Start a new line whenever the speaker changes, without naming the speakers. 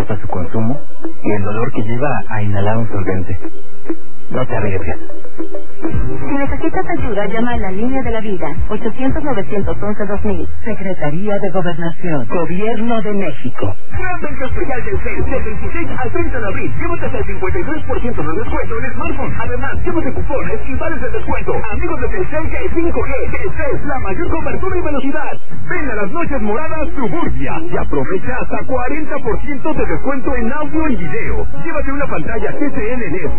para su consumo y el dolor que lleva a inhalar un solvente. No te arriesgues.
Si necesitas ayuda, llama a la Línea de la Vida, 800-911-2000.
Secretaría de Gobernación, Gobierno de México.
Gran venta especial del CEL, del 26 al 30 de abril. Llévate hasta el 53% de descuento en smartphones. Además, llévate cupones y vales de descuento. Amigos de Telcel, que es 5G. Telcel, la mayor cobertura y velocidad. Ven a las noches moradas Suburbia y aprovecha hasta 40% de descuento en audio y video. Llévate una pantalla TCL LED